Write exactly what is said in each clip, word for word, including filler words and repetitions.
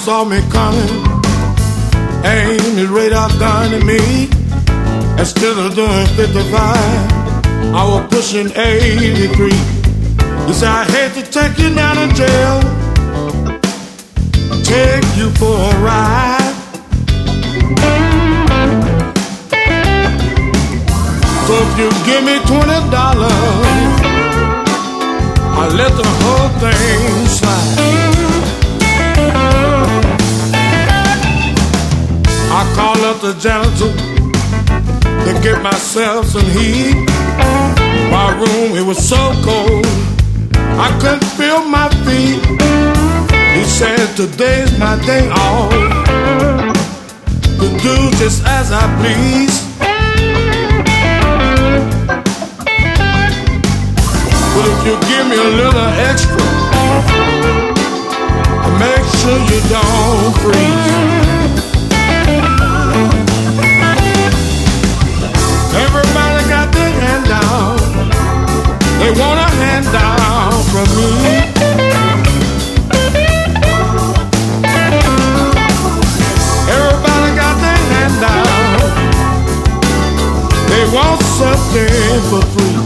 saw me coming, aimed his radar gun at me. Instead of doing fifty-five, I was pushing eighty-three. He said, I hate to take you down to jail, take you for a ride. So if you give me twenty dollars, I'll let the whole thing slide. I called up the janitor to get myself some heat. My room, it was so cold, I couldn't feel my feet. He said, today's my day off to do just as I please. But if you give me a little extra, make sure you don't freeze. Everybody got their hand down, they want a handout from me. Everybody got their hand down, they want something for free.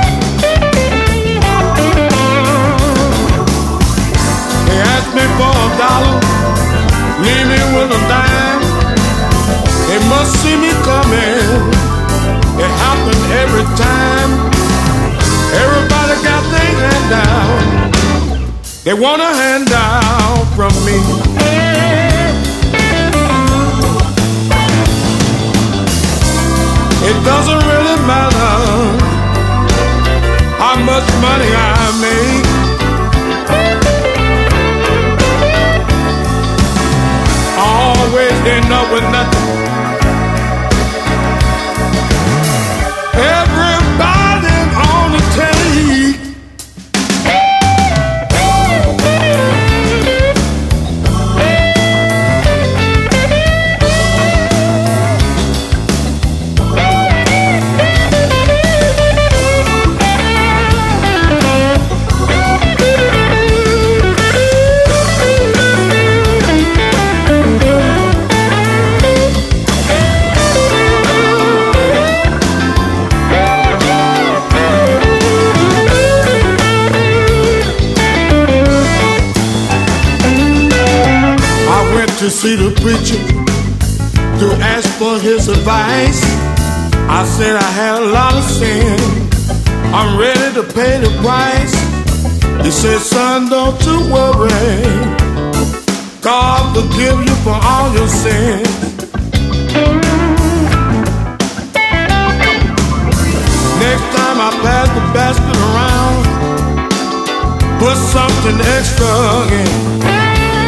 They ask me for a dollar, leave me with a dime. They must see me coming, it happened every time. Everybody got their hand down, they want a handout from me. It doesn't really matter how much money I make, I always end up with nothing. Everybody on the take. To see the preacher, to ask for his advice. I said I had a lot of sin, I'm ready to pay the price. He said, son, don't you worry, God forgive you for all your sins. Next time I pass the basket around, put something extra in.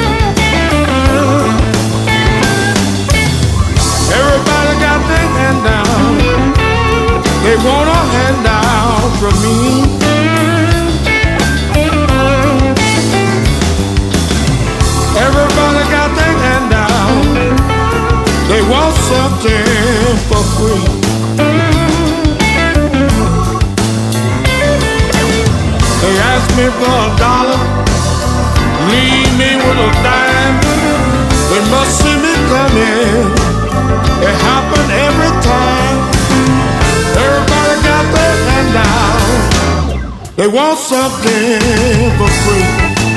Everybody got their hand down, they want a handout from me. Everybody got their hand down, they want something for free. They ask me for a dollar, leave me with a dime. They must see me coming, it happened every time. Everybody got their hand down, they want something for free.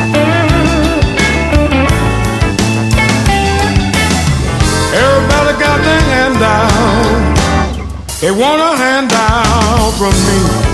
Everybody got their hand down, they want a handout from me.